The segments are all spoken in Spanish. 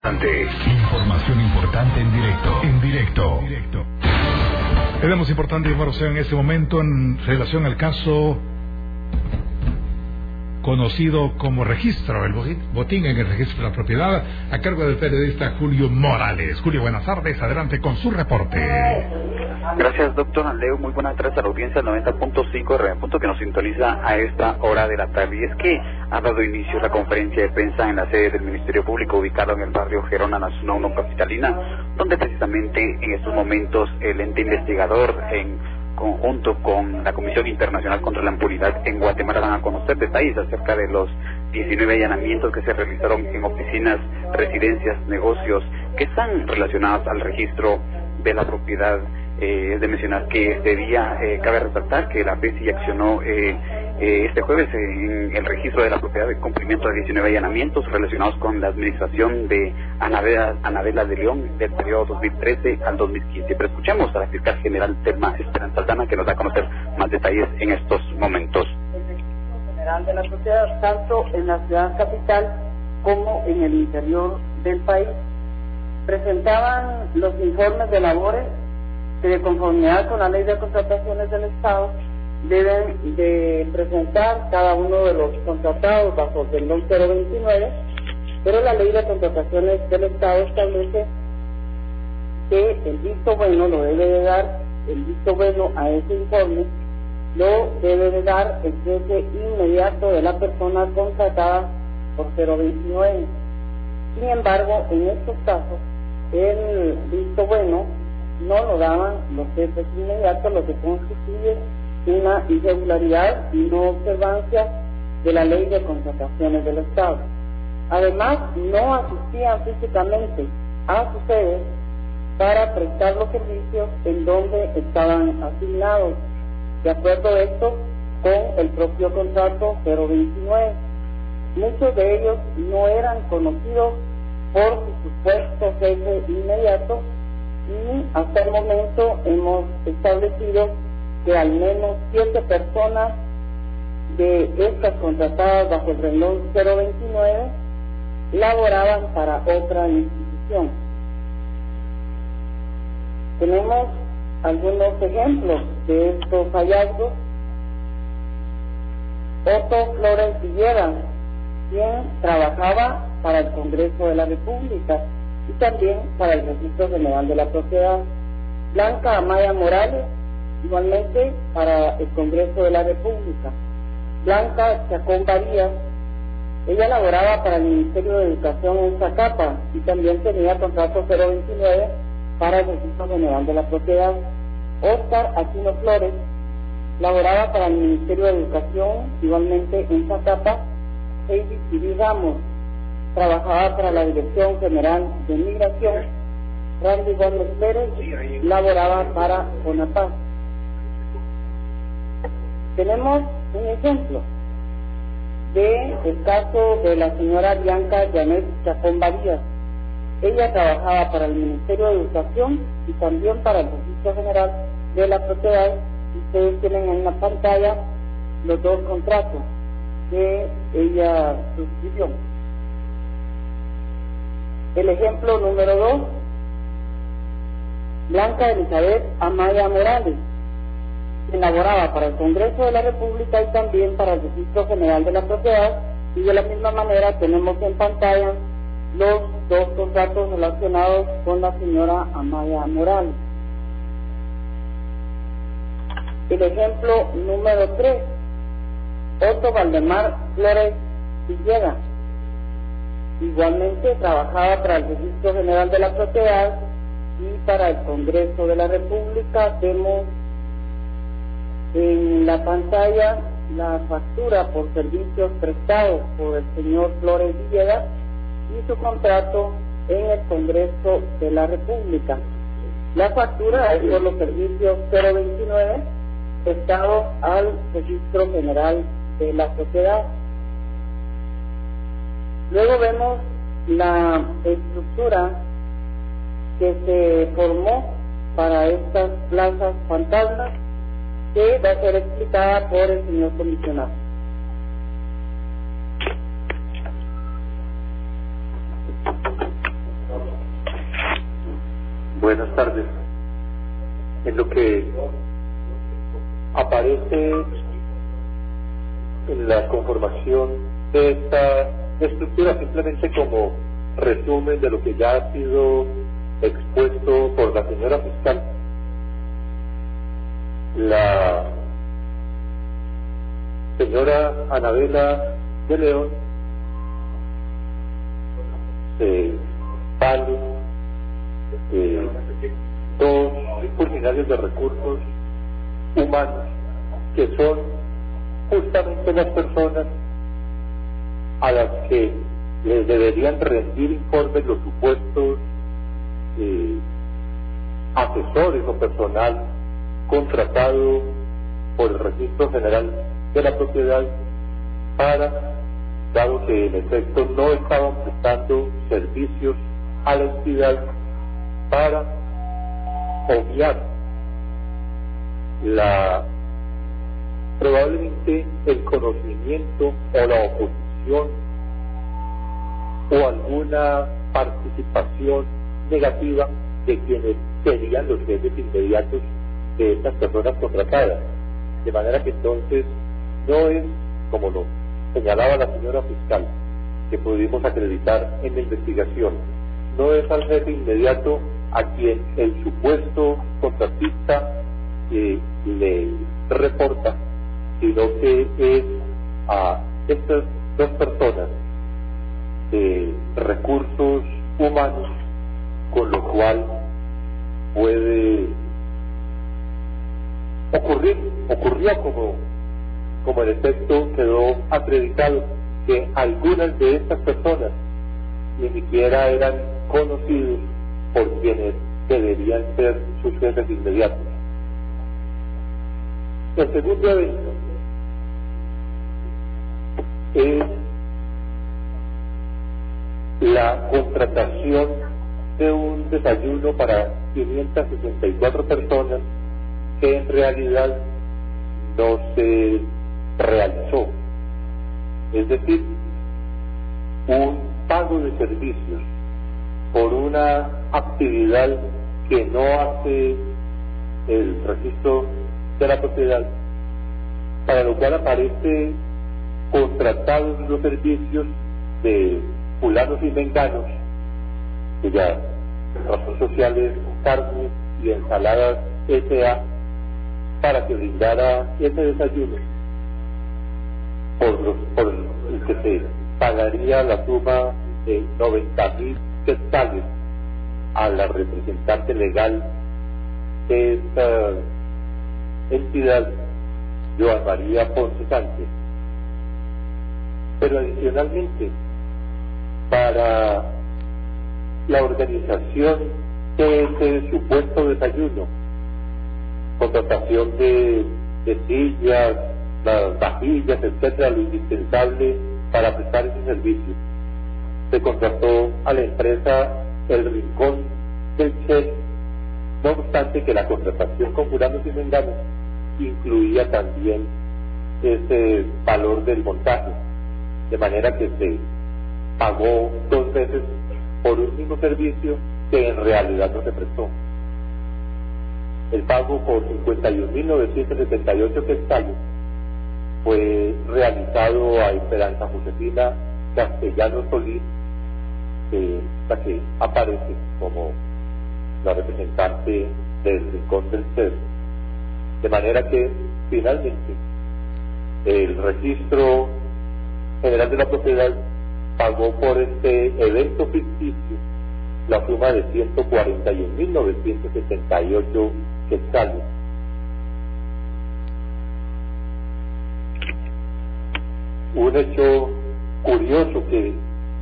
Información importante en directo. Tenemos importante información en este momento en relación al caso conocido como registro, el botín en el registro de la propiedad, a cargo del periodista Julio Morales. Julio, buenas tardes, adelante con su reporte. Gracias, doctor Leo. Muy buenas tardes a la audiencia 90.5 de Punto que nos sintoniza a esta hora de la tarde. Y es que ha dado inicio la conferencia de prensa en la sede del Ministerio Público ubicado en el barrio Gerona Nacional 1 Capitalina, donde precisamente en estos momentos el ente investigador en conjunto con la Comisión Internacional contra la Impunidad en Guatemala van a conocer detalles acerca de los 19 allanamientos que se realizaron en oficinas, residencias, negocios que están relacionados al registro de la propiedad. Es de mencionar que este día cabe resaltar que la PECI accionó este jueves en el registro de la propiedad de cumplimiento de 19 allanamientos relacionados con la administración de Anabela de León del periodo 2013 al 2015. Pero escuchemos a la fiscal general Telma Esperanza Aldana, que nos da a conocer más detalles en estos momentos. El registro general de la propiedad, tanto en la ciudad capital como en el interior del país, presentaban los informes de labores que, de conformidad con la ley de contrataciones del Estado, deben de presentar cada uno de los contratados bajo el renglón 029, pero la ley de contrataciones del Estado establece que el visto bueno lo debe de dar, el visto bueno a ese informe lo debe de dar el jefe inmediato de la persona contratada por 029. Sin embargo, en estos casos, el visto bueno no lo daban los jefes inmediatos, lo que constituye una irregularidad y no observancia de la ley de contrataciones del Estado. Además, no asistían físicamente a sus sedes para prestar los servicios en donde estaban asignados, de acuerdo a esto con el propio contrato 029. Muchos de ellos no eran conocidos por su supuesto jefe inmediato, y hasta el momento hemos establecido que al menos 7 personas de estas contratadas bajo el renglón 029 laboraban para otra institución. Tenemos algunos ejemplos de estos hallazgos. Otto Flores Villegas, quien trabajaba para el Congreso de la República y también para el Registro General de la Propiedad. Blanca Amaya Morales, igualmente para el Congreso de la República. Blanca Chacón Varías, ella laboraba para el Ministerio de Educación en Zacapa y también tenía contrato 029 para el Registro General de la Propiedad. Óscar Aquino Flores laboraba para el Ministerio de Educación, igualmente en Zacapa. Heidi Civil Ramos trabajaba para la Dirección General de Migración. Randy Gómez Pérez laboraba para CONAPAS. Tenemos un ejemplo del caso de la señora Bianca Janet Chacón Varías. Ella trabajaba para el Ministerio de Educación y también para el Registro General de la Propiedad. Ustedes tienen en la pantalla los dos contratos que ella suscribió. El ejemplo número 2, Blanca Elizabeth Amaya Morales, que laboraba para el Congreso de la República y también para el Registro General de la Propiedad, y de la misma manera tenemos en pantalla los dos contratos relacionados con la señora Amaya Morales. El ejemplo número 3, Otto Valdemar Flores Villegas, igualmente trabajaba para el Registro General de la Propiedad y para el Congreso de la República. Vemos en la pantalla la factura por servicios prestados por el señor Flores Villegas y su contrato en el Congreso de la República. La factura es por los servicios 029 prestados al Registro General de la Propiedad. Luego vemos la estructura que se formó para estas plazas fantasmas, que va a ser explicada por el señor comisionado. Buenas tardes. En lo que aparece en la conformación de esta estructura, simplemente como resumen de lo que ya ha sido expuesto por la señora fiscal, la señora Anabela de León vale dos funcionarios de recursos humanos que son justamente las personas a las que les deberían rendir informes los supuestos asesores o personal contratado por el Registro General de la Propiedad para, dado que en efecto no estaban prestando servicios a la entidad, para obviar probablemente el conocimiento o la oposición o alguna participación negativa de quienes serían los jefes inmediatos de estas personas contratadas. De manera que entonces no es, como lo señalaba la señora fiscal, que pudimos acreditar en la investigación, no es al jefe inmediato a quien el supuesto contratista le reporta, sino que es a estas dos personas de recursos humanos, con lo cual puede ocurrió como en efecto quedó acreditado, que algunas de estas personas ni siquiera eran conocidos por quienes deberían ser sus jefes inmediatos. El segundo evento es la contratación de un desayuno para 564 personas que en realidad no se realizó. Es decir, un pago de servicios por una actividad que no hace el registro de la propiedad, para lo cual aparece contratados los servicios de fulanos y menganos, cuya razón social es carnes y ensaladas S.A., para que brindara ese desayuno por el que se pagaría la suma de 90.000 quetzales a la representante legal de esta entidad, Joan María Ponce Sánchez. Pero adicionalmente, para la organización de ese supuesto desayuno, contratación de sillas, las vajillas, etcétera, lo indispensable para prestar ese servicio, se contrató a la empresa El Rincón del Che, no obstante que la contratación con fulanos y menganos incluía también ese valor del montaje, de manera que se pagó dos veces por un mismo servicio que en realidad no se prestó. El pago por 51.978 quetzales fue realizado a Esperanza Josefina Castellanos Solís, la que aparece como la representante del Rincón del Ser. De manera que finalmente el Registro General de la Propiedad pagó por este evento ficticio la suma de 141.978 quetzales. Un hecho curioso que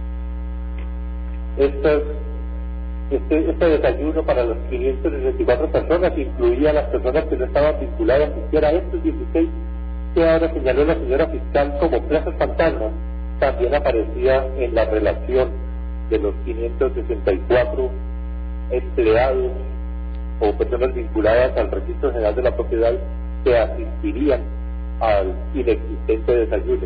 este desayuno para las 564 personas incluía a las personas que no estaban vinculadas ni siquiera a estos 16 que ahora señaló la señora fiscal como plazas fantasmas. También aparecía en la relación de los 564 empleados o personas vinculadas al Registro General de la Propiedad que asistirían al inexistente desayuno.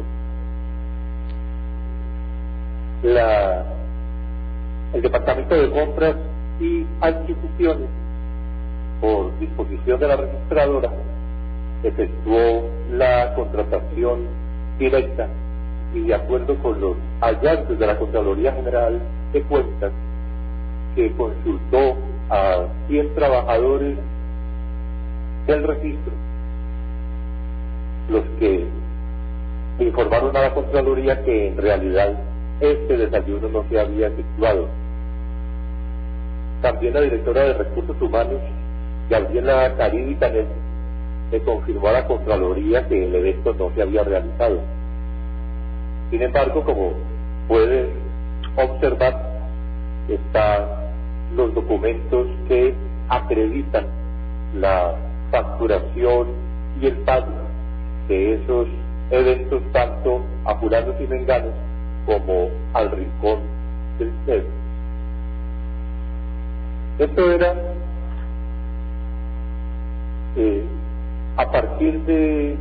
El Departamento de Compras y adquisiciones, por disposición de la registradora, efectuó la contratación directa y de acuerdo con los hallazgos de la Contraloría General de Cuentas, que consultó a 100 trabajadores del registro, los que informaron a la Contraloría que en realidad este desayuno no se había efectuado. También la directora de Recursos Humanos, Gabriela Caridi Canet, le confirmó a la Contraloría que el evento no se había realizado. Sin embargo, como pueden observar, están los documentos que acreditan la facturación y el pago de esos eventos tanto a fulanos y menganos como al rincón del CED. Esto era a partir de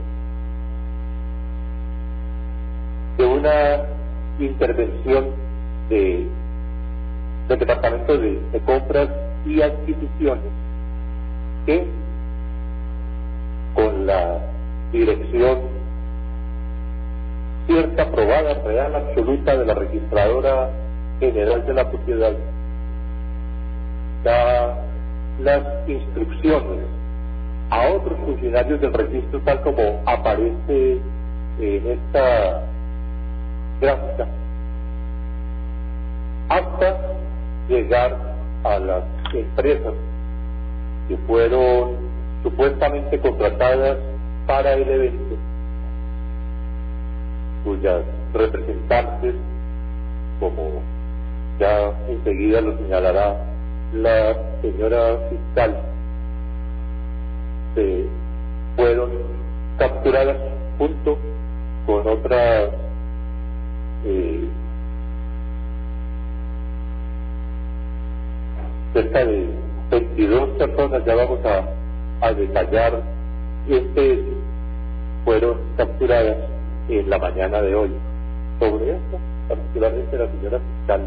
una intervención del Departamento de Compras y Adquisiciones, que con la dirección cierta, probada, real, absoluta de la Registradora General de la Propiedad, da las instrucciones a otros funcionarios del registro, tal como aparece en esta gráfica, hasta llegar a las empresas que fueron supuestamente contratadas para el evento, cuyas representantes, como ya enseguida lo señalará la señora fiscal, fueron capturadas junto con otras cerca de 22 personas, ya vamos a detallar este hecho, fueron capturadas en la mañana de hoy. Sobre esto, particularmente la señora fiscal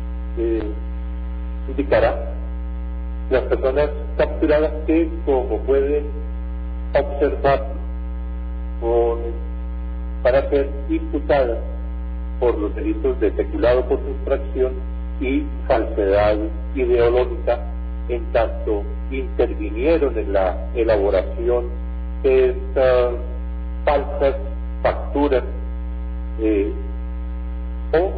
indicará las personas capturadas que, como pueden observar, para ser imputadas por los delitos de peculado por sustracción y falsedad ideológica, en tanto intervinieron en la elaboración de estas falsas facturas o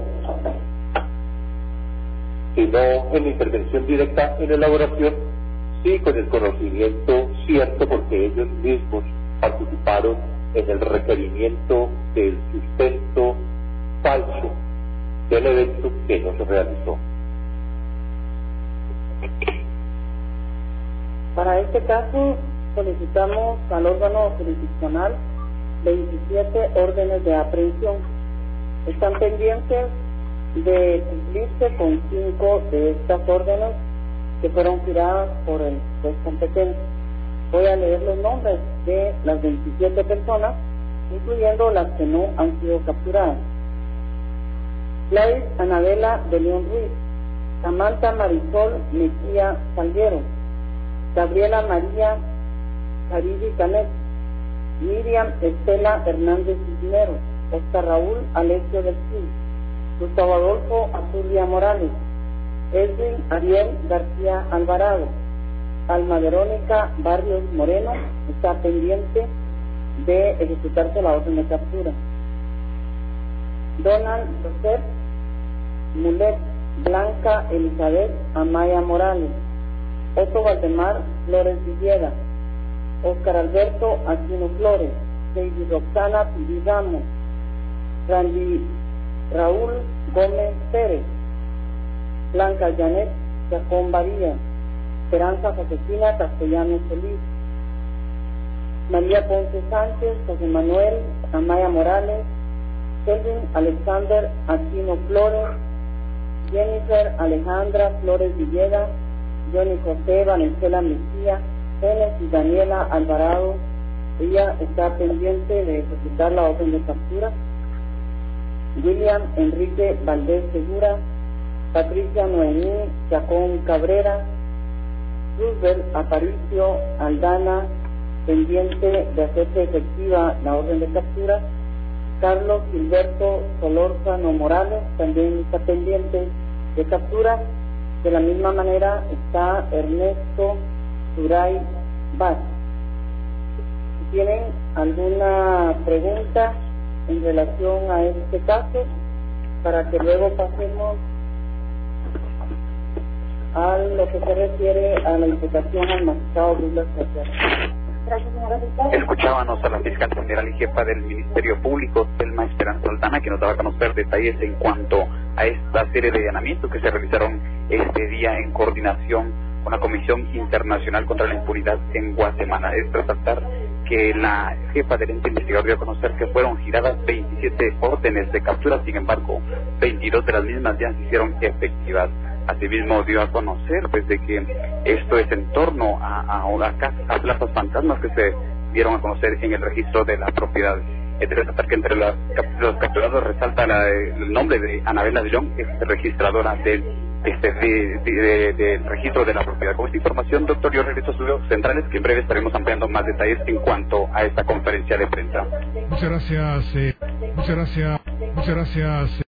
si no en intervención directa en elaboración, sí con el conocimiento cierto, porque ellos mismos participaron en el requerimiento del sustento falso del evento que no se realizó. Para este caso solicitamos al órgano jurisdiccional 27 órdenes de aprehensión. Están pendientes de cumplirse con 5 de estas órdenes que fueron giradas por el juez competente. Voy a leer los nombres de las 27 personas, incluyendo las que no han sido capturadas. Gladys Anabela de León Ruiz, Samantha Marisol Mejía Salguero, Gabriela María Caridi Canet, Miriam Estela Hernández Cisneros, Oscar Raúl Alessio del Cid, Gustavo Adolfo Azurria Morales, Edwin Ariel García Alvarado, Alma Verónica Barrios Moreno, está pendiente de ejecutarse la orden de captura. Donald Joseph Mulet, Blanca Elizabeth Amaya Morales, Otto Valdemar Flores Villeda, Oscar Alberto Aquino Flores, Heidi Roxana Pidizamo, Randy Raúl Gómez Pérez, Blanca Janet Chacón Varía, Esperanza Josefina Castellanos Solís, María Ponce Sánchez, José Manuel Amaya Morales, Kelvin Alexander Aquino Flores, Jennifer Alejandra Flores Villeda, Johnny José Valenzuela Mejía, Genesis Daniela Alvarado, ella está pendiente de ejecutar la orden de captura. William Enrique Valdés Segura, Patricia Noemí Chacón Cabrera, Roosevelt Aparicio Aldana, pendiente de hacerse efectiva la orden de captura. Carlos Gilberto Solórzano Morales, también está pendiente de captura. De la misma manera está Ernesto Turay Vaz. Si tienen alguna pregunta en relación a este caso, para que luego pasemos a lo que se refiere a la imputación al magistrado Douglas García. Gracias, señora fiscal. Escuchábamos a la fiscal general y jefa del Ministerio Público, Thelma Esperanza Aldana, que nos daba a conocer detalles en cuanto a esta serie de allanamientos que se realizaron este día en coordinación con la Comisión Internacional contra la Impunidad en Guatemala. Es resaltar que la jefa del ente investigador dio a conocer que fueron giradas 27 órdenes de captura, sin embargo, 22 de las mismas ya se hicieron efectivas. Asimismo dio a conocer desde que esto es en torno a plazas fantasmas que se dieron a conocer en el registro de la propiedad. Es de resaltar que entre los capturados resalta el nombre de Anabela de León, que es registradora del registro de la propiedad. Con esta información, doctor, yo regreso a estudios centrales, que en breve estaremos ampliando más detalles en cuanto a esta conferencia de prensa. Muchas gracias.